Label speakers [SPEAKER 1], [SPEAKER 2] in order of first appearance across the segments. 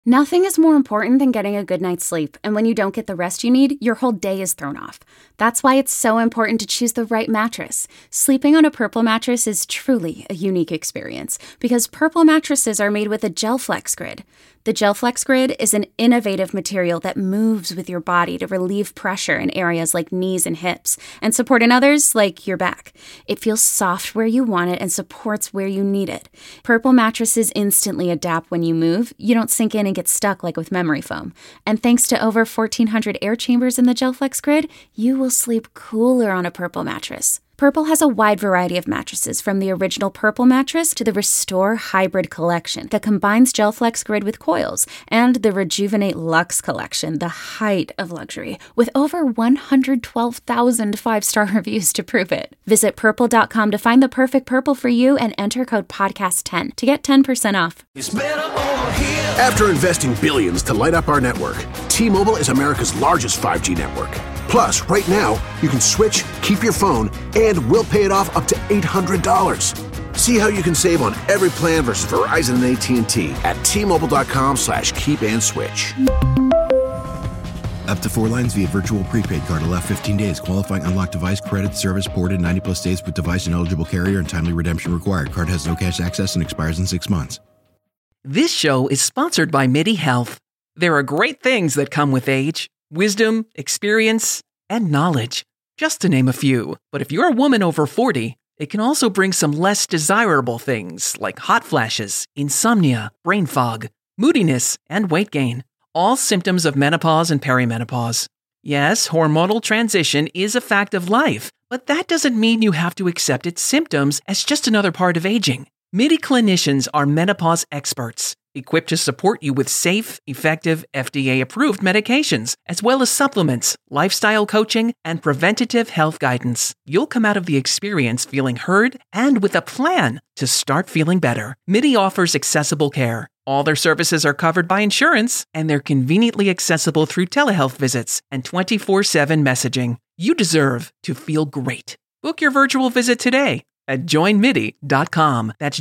[SPEAKER 1] Nothing is more important than getting a good night's sleep, and when you don't get the rest you need, your whole day is thrown off. That's why it's so important to choose the right mattress. Sleeping on a Purple mattress is truly a unique experience because Purple mattresses are made with a GelFlex Grid. The GelFlex Grid is an innovative material that moves with your body to relieve pressure in areas like knees and hips and support in others like your back. It feels soft where you want it and supports where you need it. Purple mattresses instantly adapt when you move. You don't sink in and get stuck like with memory foam. And thanks to over 1,400 air chambers in the GelFlex Grid, you will sleep cooler on a Purple mattress. Purple has a wide variety of mattresses, from the original Purple mattress to the Restore Hybrid collection that combines GelFlex Grid with coils, and the Rejuvenate Luxe collection, the height of luxury, with over 112,000 five-star reviews to prove it. Visit Purple.com to find the perfect Purple for you and enter code PODCAST10 to get 10% off.
[SPEAKER 2] After investing billions to light up our network, T-Mobile is America's largest 5G network. Plus, right now, you can switch, keep your phone, and we'll pay it off up to $800. See how you can save on every plan versus Verizon and AT&T at T-Mobile.com/keep-and-switch.
[SPEAKER 3] Up to 4 lines via virtual prepaid card. Allow 15 days. Qualifying unlocked device credit service ported 90-plus days with device and eligible carrier and timely redemption required. Card has no cash access and expires in 6 months.
[SPEAKER 4] This show is sponsored by MIDI Health. There are great things that come with age. Wisdom, experience, and knowledge, just to name a few. But if you're a woman over 40, it can also bring some less desirable things like hot flashes, insomnia, brain fog, moodiness, and weight gain. All symptoms of menopause and perimenopause. Yes, hormonal transition is a fact of life, but that doesn't mean you have to accept its symptoms as just another part of aging. MIDI clinicians are menopause experts, equipped to support you with safe, effective, FDA-approved medications, as well as supplements, lifestyle coaching, and preventative health guidance. You'll come out of the experience feeling heard and with a plan to start feeling better. MIDI offers accessible care. All their services are covered by insurance, and they're conveniently accessible through telehealth visits and 24/7 messaging. You deserve to feel great. Book your virtual visit today at joinmidi.com. That's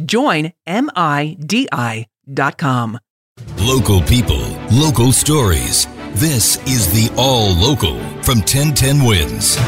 [SPEAKER 4] joinmidi.com.
[SPEAKER 5] Local people, local stories. This is the All Local from 1010 Wins.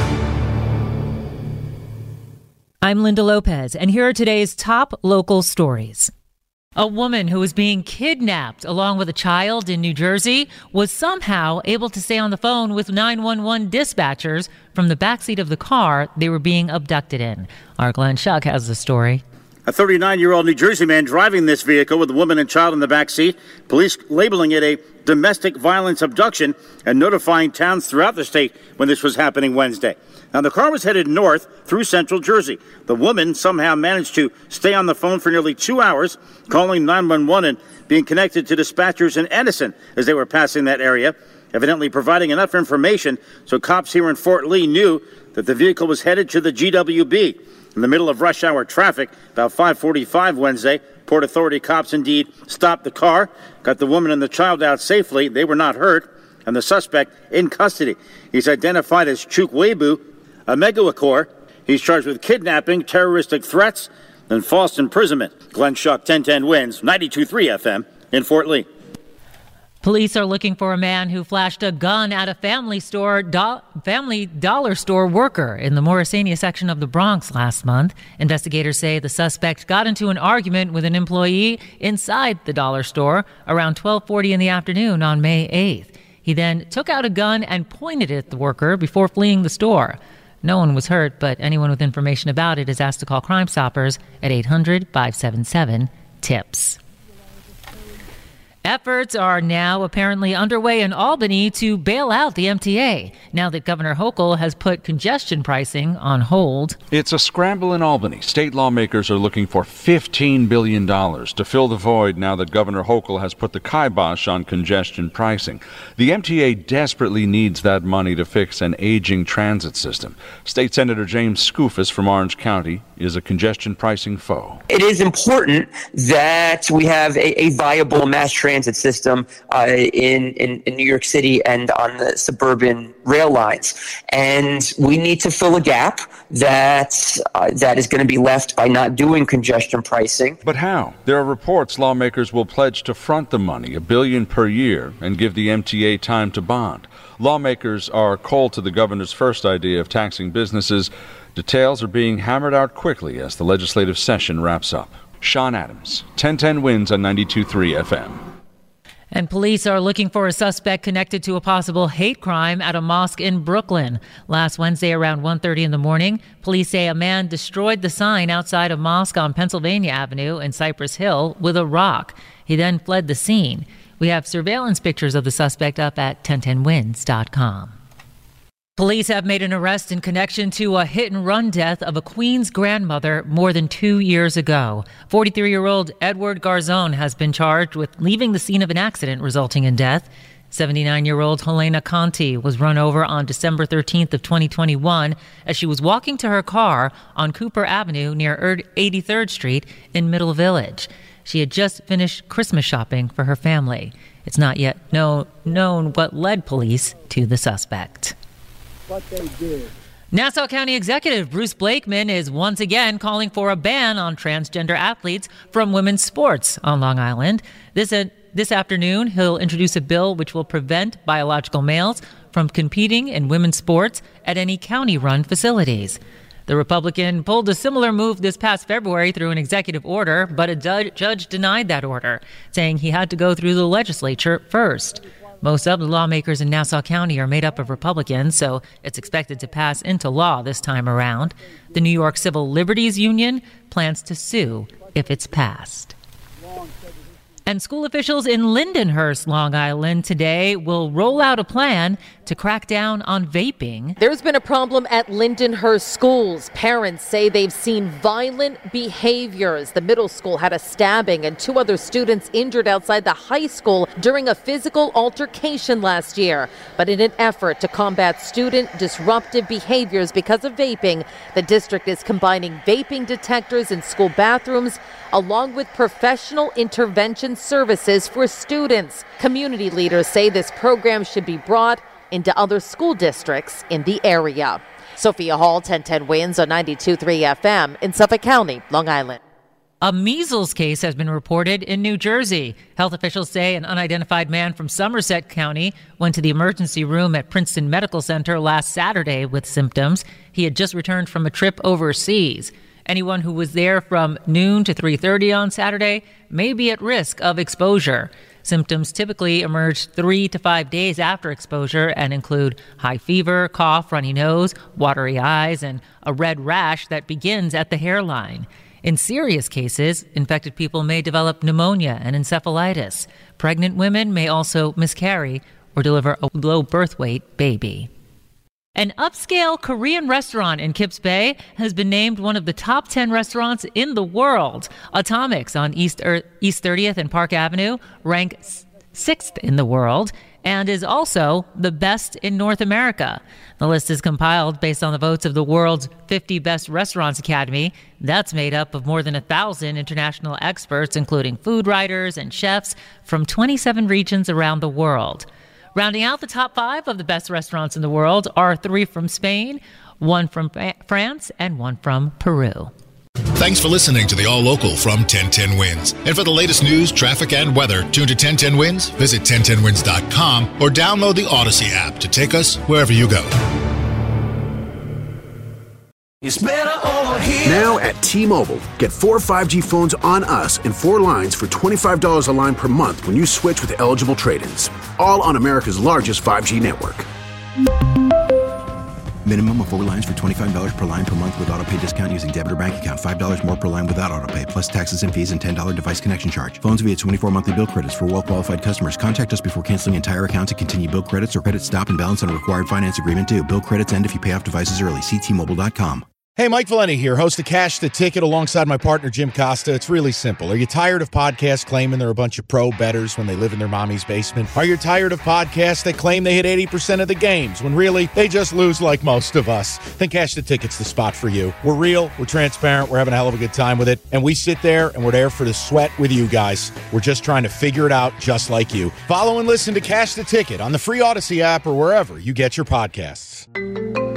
[SPEAKER 6] I'm Linda Lopez, and here are today's top local stories. A woman who was being kidnapped along with a child in New Jersey was somehow able to stay on the phone with 911 dispatchers from the backseat of the car they were being abducted in. Our Glenn Schuck has the story.
[SPEAKER 7] A 39-year-old New Jersey man driving this vehicle with a woman and child in the back seat. Police labeling it a domestic violence abduction and notifying towns throughout the state when this was happening Wednesday. Now, the car was headed north through central Jersey. The woman somehow managed to stay on the phone for nearly 2 hours, calling 911 and being connected to dispatchers in Edison as they were passing that area, evidently providing enough information so cops here in Fort Lee knew that the vehicle was headed to the GWB. In the middle of rush hour traffic, about 5:45 Wednesday, Port Authority cops indeed stopped the car, got the woman and the child out safely. They were not hurt, and the suspect in custody. He's identified as Chukwebu Ameguakor. He's charged with kidnapping, terroristic threats, and false imprisonment. Glenn Schuck, 1010 Wins, 92.3 FM in Fort Lee.
[SPEAKER 6] Police are looking for a man who flashed a gun at a Family Dollar store worker in the Morrisania section of the Bronx last month. Investigators say the suspect got into an argument with an employee inside the dollar store around 12:40 in the afternoon on May 8th. He then took out a gun and pointed it at the worker before fleeing the store. No one was hurt, but anyone with information about it is asked to call Crime Stoppers at 800-577-TIPS. Efforts are now apparently underway in Albany to bail out the MTA, now that Governor Hochul has put congestion pricing on hold.
[SPEAKER 8] It's a scramble in Albany. State lawmakers are looking for $15 billion to fill the void now that Governor Hochul has put the kibosh on congestion pricing. The MTA desperately needs that money to fix an aging transit system. State Senator James Skoufis from Orange County is a congestion pricing foe.
[SPEAKER 9] It is important that we have a viable mass transit transit system in New York City and on the suburban rail lines. And we need to fill a gap that is going to be left by not doing congestion pricing.
[SPEAKER 8] But how? There are reports lawmakers will pledge to front the money, $1 billion per year, and give the MTA time to bond. Lawmakers are cold to the governor's first idea of taxing businesses. Details are being hammered out quickly as the legislative session wraps up. Sean Adams, 1010 Wins on 92.3 FM.
[SPEAKER 6] And police are looking for a suspect connected to a possible hate crime at a mosque in Brooklyn. Last Wednesday around 1:30 in the morning, police say a man destroyed the sign outside a mosque on Pennsylvania Avenue in Cypress Hill with a rock. He then fled the scene. We have surveillance pictures of the suspect up at 1010wins.com. Police have made an arrest in connection to a hit-and-run death of a Queens grandmother more than 2 years ago. 43-year-old Edward Garzone has been charged with leaving the scene of an accident resulting in death. 79-year-old Helena Conti was run over on December 13th of 2021 as she was walking to her car on Cooper Avenue near 83rd Street in Middle Village. She had just finished Christmas shopping for her family. It's not yet known what led police to the suspect.
[SPEAKER 10] What they did.
[SPEAKER 6] Nassau County Executive Bruce Blakeman is once again calling for a ban on transgender athletes from women's sports on Long Island. This afternoon, he'll introduce a bill which will prevent biological males from competing in women's sports at any county-run facilities. The Republican pulled a similar move this past February through an executive order, but a judge denied that order, saying he had to go through the legislature first. Most of the lawmakers in Nassau County are made up of Republicans, so it's expected to pass into law this time around. The New York Civil Liberties Union plans to sue if it's passed. And school officials in Lindenhurst, Long Island, today will roll out a plan to crack down on vaping.
[SPEAKER 11] There's been a problem at Lindenhurst schools. Parents say they've seen violent behaviors. The middle school had a stabbing and 2 other students injured outside the high school during a physical altercation last year. But in an effort to combat student disruptive behaviors because of vaping, the district is combining vaping detectors in school bathrooms along with professional intervention services for students. Community leaders say this program should be brought into other school districts in the area. Sophia Hall, 1010 Wins on 92.3 FM in Suffolk County, Long Island.
[SPEAKER 6] A measles case has been reported in New Jersey. Health officials say an unidentified man from Somerset County went to the emergency room at Princeton Medical Center last Saturday with symptoms. He had just returned from a trip overseas. Anyone who was there from noon to 3:30 on Saturday may be at risk of exposure. Symptoms typically emerge 3 to 5 days after exposure and include high fever, cough, runny nose, watery eyes, and a red rash that begins at the hairline. In serious cases, infected people may develop pneumonia and encephalitis. Pregnant women may also miscarry or deliver a low birth weight baby. An upscale Korean restaurant in Kips Bay has been named one of the top 10 restaurants in the world. Atomics on East 30th and Park Avenue ranks 6th in the world and is also the best in North America. The list is compiled based on the votes of the world's 50 Best Restaurants Academy. That's made up of more than 1,000 international experts, including food writers and chefs from 27 regions around the world. Rounding out the top 5 of the best restaurants in the world are 3 from Spain, 1 from France, and 1 from Peru.
[SPEAKER 12] Thanks for listening to the All Local from 1010 Wins. And for the latest news, traffic, and weather, tune to 1010 Wins, visit 1010wins.com, or download the Odyssey app to take us wherever you go.
[SPEAKER 2] It's better over here. Now at T-Mobile, get 4 5G phones on us and 4 lines for $25 a line per month when you switch with eligible trade-ins. All on America's largest 5G network.
[SPEAKER 3] Minimum of 4 lines for $25 per line per month with autopay discount using debit or bank account. $5 more per line without autopay, plus taxes and fees and $10 device connection charge. Phones via 24 monthly bill credits for well-qualified customers. Contact us before canceling entire account to continue bill credits or credit stop and balance on required finance agreement due. Bill credits end if you pay off devices early. See T-Mobile.com.
[SPEAKER 13] Hey, Mike Valenti here, host of Cash the Ticket alongside my partner, Jim Costa. It's really simple. Are you tired of podcasts claiming they're a bunch of pro bettors when they live in their mommy's basement? Are you tired of podcasts that claim they hit 80% of the games when really they just lose like most of us? Then Cash the Ticket's the spot for you. We're real, we're transparent, we're having a hell of a good time with it, and we sit there and we're there for the sweat with you guys. We're just trying to figure it out just like you. Follow and listen to Cash the Ticket on the free Odyssey app or wherever you get your podcasts.